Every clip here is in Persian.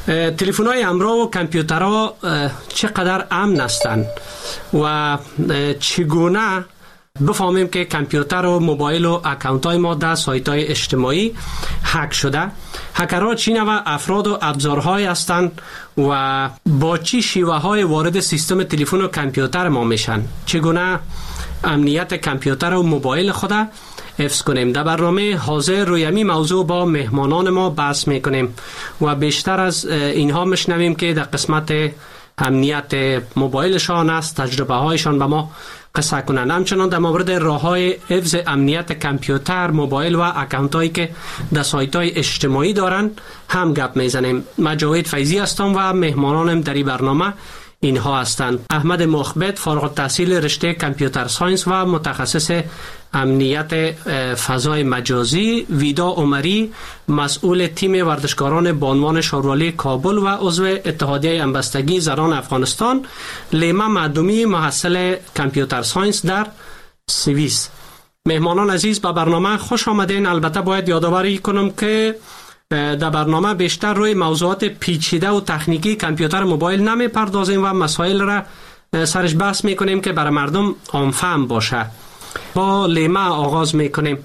تلفن‌های امرو و کامپیوترها چقدر امن هستند و چگونه بفهمیم که کامپیوتر و موبایل و اکانت‌های ما در سایت‌های اجتماعی هک شده؟ هکرها چی نوع افراد و ابزارهای هستند و با چی شیوه‌های وارد سیستم تلفن و کامپیوتر ما میشن؟ چگونه امنیت کامپیوتر و موبایل خود حفظ کنیم؟ در برنامه حاضر روی همین موضوع با مهمانان ما بحث میکنیم و بیشتر از اینها میشنویم که در قسمت امنیت موبایلشان است، تجربه هایشان به ما قصه کنند. همچنان در مورد راه‌های حفظ امنیت کامپیوتر، موبایل و اکانت هایی که در سایت های اجتماعی دارند هم گپ میزنیم. من جاوید فیضی هستم و مهمانانم در این برنامه اینها هستند: احمد مخبت، فارغ التحصیل رشته کامپیوتر ساینس و متخصص امنیت فضای مجازی، ویدا عمری، مسئول تیم ورزشکاران بانوان شاروالی کابل و عضو اتحادیه همبستگی زنان افغانستان، لیما معدومی، محصل کامپیوتر ساینس در سوئیس. مهمانان عزیز، به برنامه خوش آمدین. البته باید یادآوری کنم که در برنامه بیشتر روی موضوعات پیچیده و تکنیکی کامپیوتر موبایل نمی پردازیم و مسائل را سرش بحث میکنیم که برای مردم عام‌فهم باشه. با لیما آغاز میکنیم.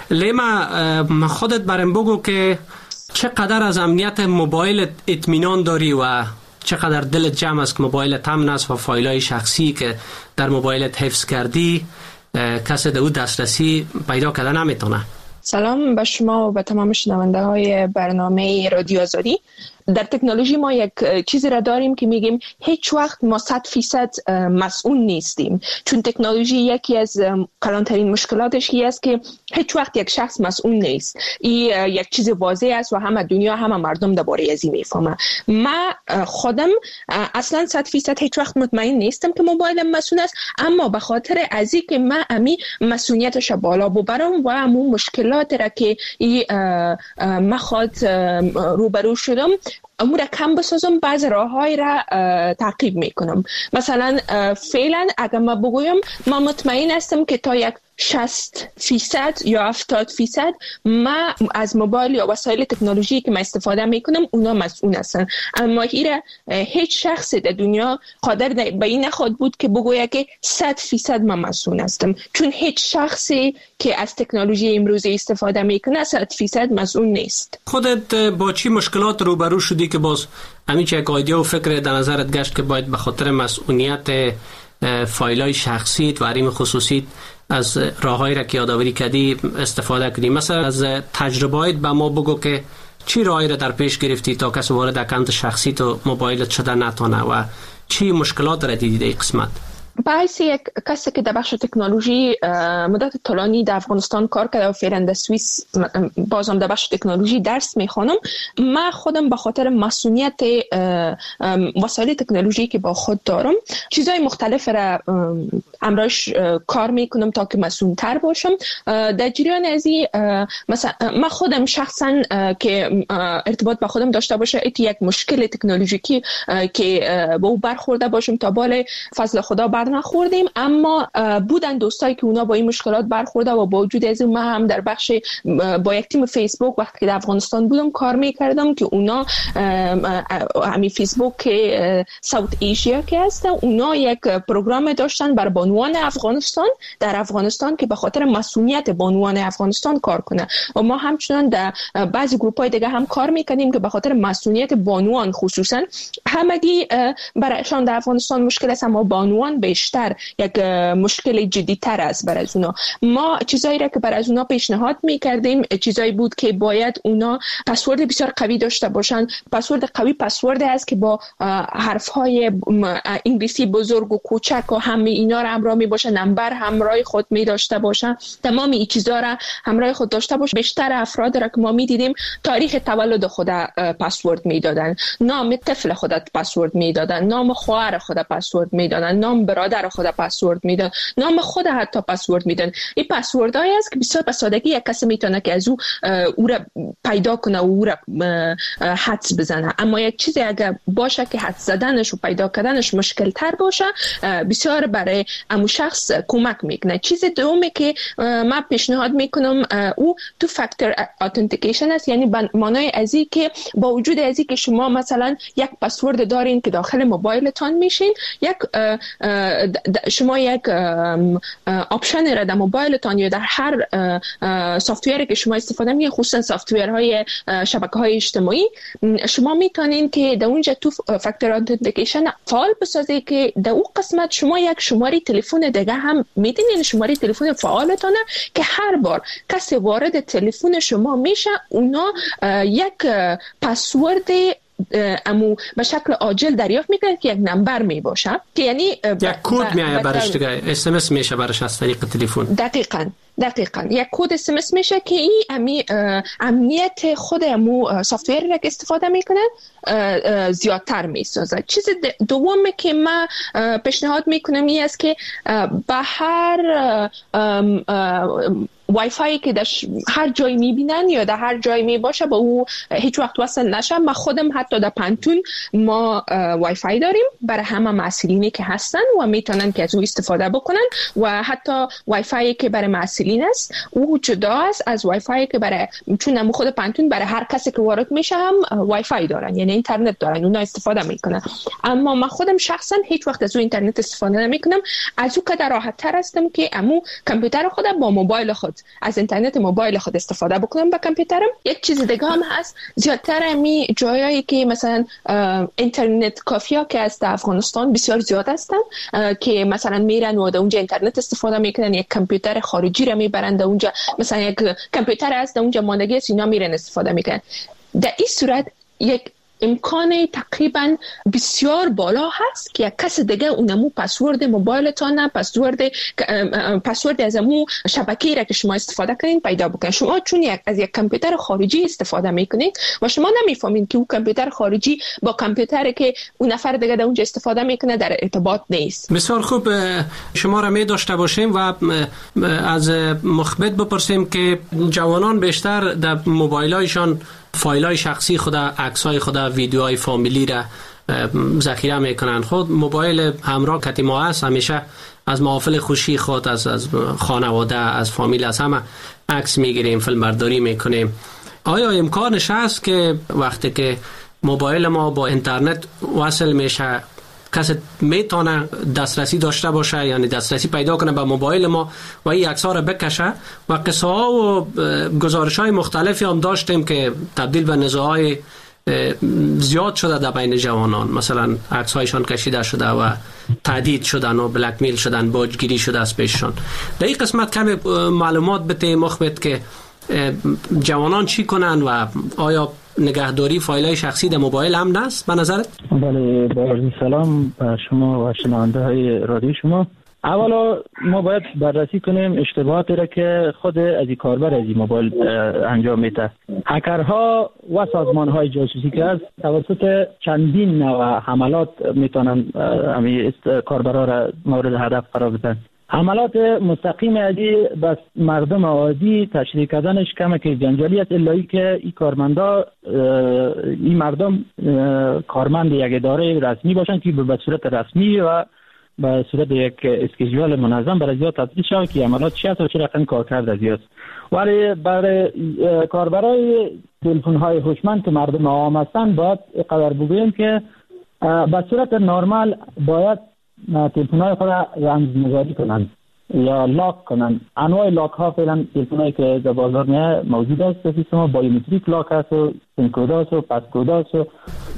لیما، خودت برام بگو که چقدر از امنیت موبایل اطمینان داری و چقدر دلت جمع است که موبایلت امن است و فایل‌های شخصی که در موبایلت حفظ کردی کسی در او دسترسی پیدا کرده نمیتونه. سلام به شما و به تمام شنونده های برنامه رادیو آزادی. در تکنولوژی ما یک چیزی را داریم که میگیم هیچ وقت ما 100% مسئول نیستیم، چون تکنولوژی یکی از کلانترین مشکلاتش این است که هیچ وقت یک شخص مسئول نیست. این یک چیز واضح است و همه دنیا، همه مردم درباره از این میفهمه. من خودم اصلا 100% هیچ وقت مطمئن نیستم که موبایلم مسئول است، اما به خاطر از اینکه من امی مسئولیتش بالا ببرم و همون مشکلات را که من خود روبرو شدم امور کم بسازم، بعض راه‌های را تعقیب میکنم. مثلا فعلا اگر من بگویم من مطمئن هستم که تا یک 60% یا 70% من از موبایل یا وسایل تکنولوژی که من استفاده میکنم اونا مسئول هستن، اما هیچ شخص در دنیا قادر به این نخواهد بود که بگویه که 100% من مسئول هستم، چون هیچ شخصی که از تکنولوژی امروزی استفاده میکنه 100% مسئول نیست. خودت با چی مشکلات روبرو شدی که باز همین چه یک ایده و فکر در نظرت گشت که باید به خاطر مسئولیت فایل‌های شخصیت و حریم خصوصیت از راه‌هایی را که یادآوری کردی استفاده کنی؟ مثلا از تجربه‌ات به ما بگو که چی راهی را در پیش گرفتی تا کسی وارد اکانت شخصی تو موبایلت شده نتونه و چی مشکلات را دیدی در این قسمت؟ باعث یک کسی که در بخش تکنولوژی مدت طولانی در افغانستان کار کرده و فعلا در سوئیس بازم در بخش تکنولوژی درس میخوانم، من خودم به خاطر مسئولیت وسایل تکنولوژی که با خود دارم چیزهای مختلف را امروز کار میکنم تا که مسئول تر باشم. در جریان از این مثلا من خودم شخصا که ارتباط با خودم داشته باشه یک مشکل تکنولوژیکی که با او برخورده باشم تا بال فضل خدا نخوردیم، اما بودن دوستایی که اونا با این مشکلات برخورده و با وجود از اون من هم در بخش با یک تیم فیسبوک وقتی که در افغانستان بودم کار میکردم که اونا همین فیسبوک که ساوت ایشیا که هستن، اونا یک پروگرام داشتن بر بانوان افغانستان در افغانستان که به خاطر مسئولیت بانوان افغانستان کار کنه و ما همچنان در بعضی گروپ‌های دیگه هم کار میکنیم که به خاطر مسئولیت بانوان خصوصا همگی برایشان در افغانستان مشکل است، اما بانوان بیشتر یک مشکل جدی‌تر است برای اونا. ما چیزایی را که برای اونا پیشنهاد می‌کردیم چیزایی بود که باید اونا پسورد بسیار قوی داشته باشن. پسورد قوی پسورد است که با حرف‌های انگلیسی بزرگ و کوچک و همه اینا را همراه می‌باشه، نمبر همراه خود می‌داشته باشن، تمام این چیزا را همراه خود داشته باشه. بیشتر افراد را که ما می‌دیدیم تاریخ تولد خود پسورد می‌دادن، نام طفل خودت پسورد می‌دادن، نام خواهر خودت پسورد می‌دادن، نام برادر مادر خود پسورد میدن، نام خود حتی پسورد میدن. این پسوردهایی است که بسیار به سادگی یک کسی میتونه که از او را پیدا کنه و او را حدس بزنه. اما یک چیزی اگر باشه که حدس زدنش و پیدا کردنش مشکل تر باشه، بسیار برای امو شخص کمک میکنه. چیز دومی که من پیشنهاد میکنم او تو فاکتور اتنتیکیشن است، یعنی به معنای ازی که با وجود ازی که شما مثلا یک پسورد دارین که داخل موبایلتان میشین، شما یک آپشن را در موبایلتان یا در هر سافتوری که شما استفاده میکنید، خصوصا سافتورهای شبکه‌های اجتماعی، شما میتونین که در اونجا تو فاکتور اتنتیکیشن فعال بسازید که در اون قسمت شما یک شماره تلفن دیگه هم میدین، یعنی شماره تلفن فعالتانه که هر بار کسی وارد تلفن شما میشه اونا یک پسورد امو به شکل عاجل دریافت میکنه که یک نمبر میباشه، که یعنی یک کد میایه برش دیگه، اس ام اس میشه برش از طریق تلفن. دقیقاً یک کد اس ام اس میشه که این امنیت خود امو سافتوری را که استفاده میکنن زیادتر میسازه. چیز دومی که من پیشنهاد میکنم این است که به هر وای فای که در هر جای میبینن یا در هر جای میباشه با او هیچ وقت وصل نشه. ما خودم حتی در پانتون ما وای فای داریم برای همه مسئولینی که هستن و میتونن که از او استفاده بکنن، و حتی وای فای که برای مسئولین است او جدا است از وای فای که برای، چون ما خود پانتون برای هر کسی که وارد میشه هم وای فای دارن، یعنی اینترنت دارن، اونا استفاده میکنن. اما من خودم شخصا هیچ وقت از او اینترنت استفاده نمیکنم، از او که راحت تر هستم که امو کامپیوتر خودم با موبایل خود از اینترنت موبایل خود استفاده بکنم با کامپیوترم. یک چیز دیگه هم هست، زیادتر می جایایی که مثلا اینترنت کافیا که از افغانستان بسیار زیاد هستن که مثلا میرن و در اونجا اینترنت استفاده میکنن، یک کامپیوتر خارجی را میبرن در اونجا، مثلا یک کامپیوتر هست در اونجا ماندگی است اینا میرن استفاده میکنن. در این صورت یک امکان تقریبا بسیار بالا هست که یک کس دیگه اونمو پسورد موبایلتان، پسورد از امو شبکه‌ای را که شما استفاده کنین پیدا بکنین. شما چون از یک کامپیوتر خارجی استفاده میکنید و شما نمیفهمین که اون کامپیوتر خارجی با کامپیوتری که اون نفر دیگه در اونجا استفاده میکنه در ارتباط نیست. بسیار خوب، شما را می داشته باشیم و از مخبت بپرسیم که جوانان بیشتر در موبایلایشان فایل‌های شخصی خود، عکس‌های خود، ویدیوهای فامیلی را ذخیره میکنن. خود موبایل همراه کتی ما است، همیشه از محافل خوشی خود، از خانواده، از فامیل، از همه عکس میگیریم، فیلم برداری میکنیم. آیا امکانش هست که وقتی که موبایل ما با اینترنت وصل میشه کسی میتونه دسترسی داشته باشه، یعنی دسترسی پیدا کنه به موبایل ما و این عکس‌ها رو بکشه؟ و قصه ها و گزارش‌های مختلفی هم داشتیم که تبدیل به نزاع‌های زیاد شده در بین جوانان، مثلا عکس‌هایشان کشیده شده و تهدید شدن و بلک میل شدن، باجگیری شده از پیششان. در این قسمت کمی معلومات بده مخبت که جوانان چی کنن و آیا نگهداری فایل‌های شخصی در موبایل امن است به نظرت؟ بله، با عرض سلام به شما و شنونده های رادیو شما. اولا ما باید بررسی کنیم اشتباهاتی را که خود از این کاربر از این موبایل انجام میده. هکرها و سازمان‌های جاسوسی که از توسط چندین نوع حملات میتونن همین کاربرها را مورد هدف قرار بدن. حملات مستقیم ازی بس مردم عادی تشریح کردنش کمک جنجالی است، الا ای که این کارمندا این مردم کارمند یک اداره رسمی باشن که به صورت رسمی و به صورت یک اسکیجول منظم برای زیاد تطبیق شود که عملات چی است و چه رقم کار کرده زیاد. ولی برای کاربرای تلفن‌های هوشمند که مردم عام هستند باید قدر بگوییم که به صورت نرمال باید تلفن‌های خود رمزنگاری کنند یا لاک کنند. انواع لاک ها فعلا تلفن‌هایی که در بازار موجود است، سیستم بایومتریک لاک است و پین کد است و پس کد است و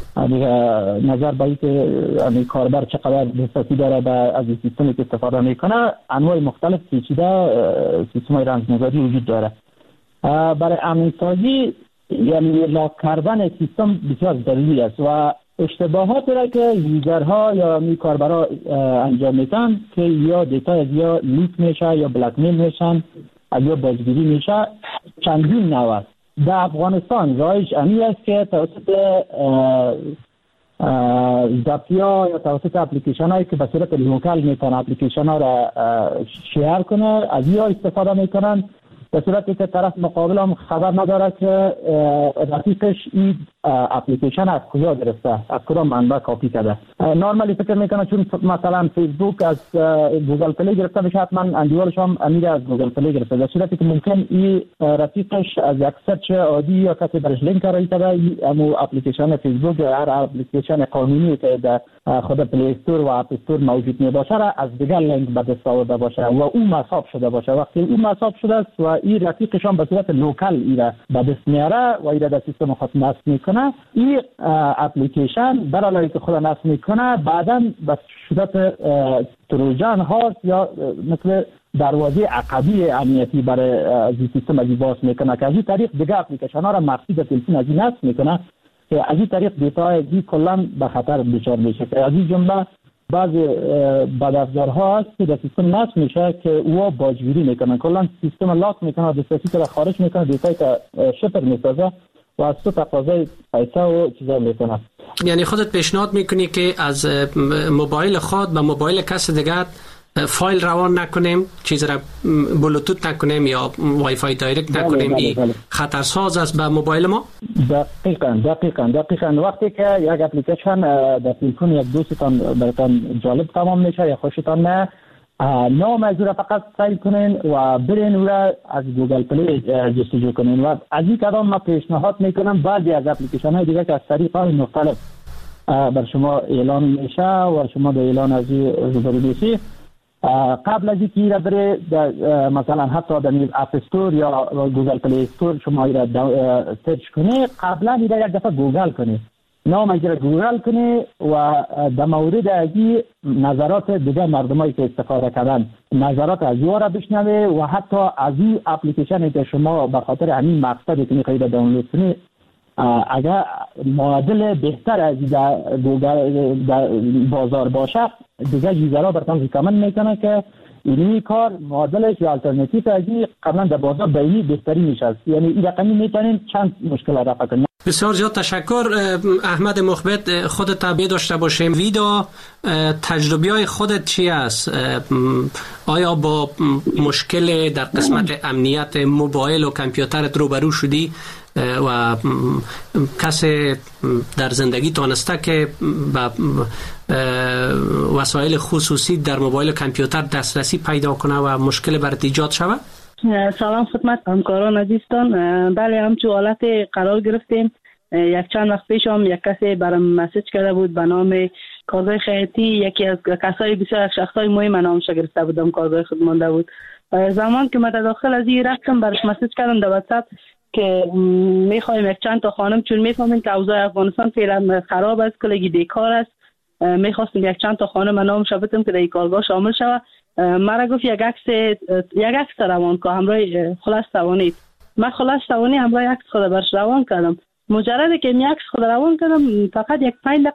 نظر به اینکه کاربر چقدر دسترسی داره از این سیستمی که استفاده میکنه، انواع مختلف پیچیده سیستم‌های رمزنگاری وجود داره. برای امن سازی یعنی لاک کردن سیستم بسیار ضروری است و اشتباهات را که یوزرها یا می کاربرا انجام میدن که یا دیتا یا لیک میشه یا بلک میل میشن یا بازگیری میشه چندین نوع است. در افغانستان رایج امی است که توسط زاپیا یا توسط اپلیکیشن هایی که به صورت لوکال میتونه اپلیکیشن ها را شیر کنه، از یا استفاده میکنن به صورتی که طرف مقابل هم خبر نداره که رفیقش این اپلیکیشن از کجا گرفته، از کدام منبع کپی کرده. نورمالی فکر میکنه چون مثلا فیسبوک از گوگل پلی گرفته میشه، حتما اندیوالش هم امیر از گوگل پلی گرفته، در صورتی که ممکن این رفیقش از یک سرچ عادی یا کسی برش لینک رایی کرده امو اپلیکیشن فیسبوک یا هر اپلیکیشن قانونی که در خود پلی استور و اپ استور موجود می باشه را از دیگر لینک به دست آورده باشه و اون مصاب شده باشه. وقتی اون مصاب شده است و این رفیقش هم به صورت لوکال ایره به دست میاره و ایره در سیستم خود نصب میکنه، این اپلیکیشن برای که خود نصب میکنه بعداً به صورت تروجان هاست یا مثل دروازه عقبی امنیتی برای سیستم از باز میکنه که از این طریق دیگه اپلیکیشن ها را مخفی در تلفن از این نصب میکنه که از این طریق دیتای کلا به خطر دچار میشه. که از این جمله بعض بدافزارها هست که در سیستم نصب میشه که او باجگیری میکنن، کلا سیستم لاک میکنه، دسترسی که خارج میکنه، دیتای که شفر میسازه و از تو تقاضای پیسه و چیزا میکنه. یعنی خودت پیشنهاد میکنی که از موبایل خود به موبایل کس دیگر فایل روان نکنیم، چیز را بلوتوت نکنیم یا وای فای دایرکت نکنیم؟ این خطرساز است به موبایل ما؟ دقیقاً وقتی که یک اپلیکیشن در تلفن یک دوستتان براتون جالب تمام میشه یا خوشتان نه، نام از را فقط سیو کنین و برین او را از گوگل پلی جستجو کنین. و از این کدام ما پیشنهاد میکنم بعضی از اپلیکیشن های دیگه که از طریق های مختلف بر شما اعلان میشه و شما به اعلان از روبرو میشی، قبل از اینکه را بره مثلا حتی در اپ استور یا گوگل پلی استور شما را سرچ کنی، قبلا را یک دفعه گوگل کنی، نام از را گوگل کنی و در مورد ازی نظرات دیگه مردمایی که استفاده کردن نظرات از او را بشنوی و حتی از این اپلیکیشنی که شما به خاطر همین مقصدی که میخواهید دانلود کنی اگر معادل بهتر از گوگل در بازار باشه دیگه یوزرها براتون ریکامند میکنه که اینی کار معادلش یا الटरनेटिव از قبلا در بازار بینی بهتری میشه. یعنی این رقمی میتونین چند مشکل را رفع کنید. بسیار زیاد تشکر احمد مخبت. خودت تابع داشته باشیم. ویدا تجربیات خودت چی است؟ آیا با مشکل در قسمت امنیت موبایل و کامپیوترت روبرو شدی و کسی در زندگی تانسته که با وسایل خصوصی در موبایل و کامپیوتر دسترسی پیدا کنه و مشکل برات ایجاد شود؟ سلام خدمت همکاران عزیزتان. بله همچون حالت قرار گرفتیم. یک چند وقت پیش هم یک کسی برام مسیج کرده بود به نام کارگاه خیاطی، یکی از کسای بسیار شخصای مهم نامش گرفته بودم، کارگاه خود مانده بود. زمان که من داخل از این رفتم برش مسیج کردم در واتساپ که میخوایم یک چند تا خانم، چون میفهمیم که اوضاع افغانستان فعلا خراب است، کلگی بیکار است، میخواستیم یک چند تا خانم نامش بدم که در این کارگاه شامل شود. مرا گفت یک عکس روان که همراه خلاص توانید. من خلاص توانی همراه عکس خود برش روان کردم. مجرد که این عکس خود روان کردم فقط یک 5 دقیقه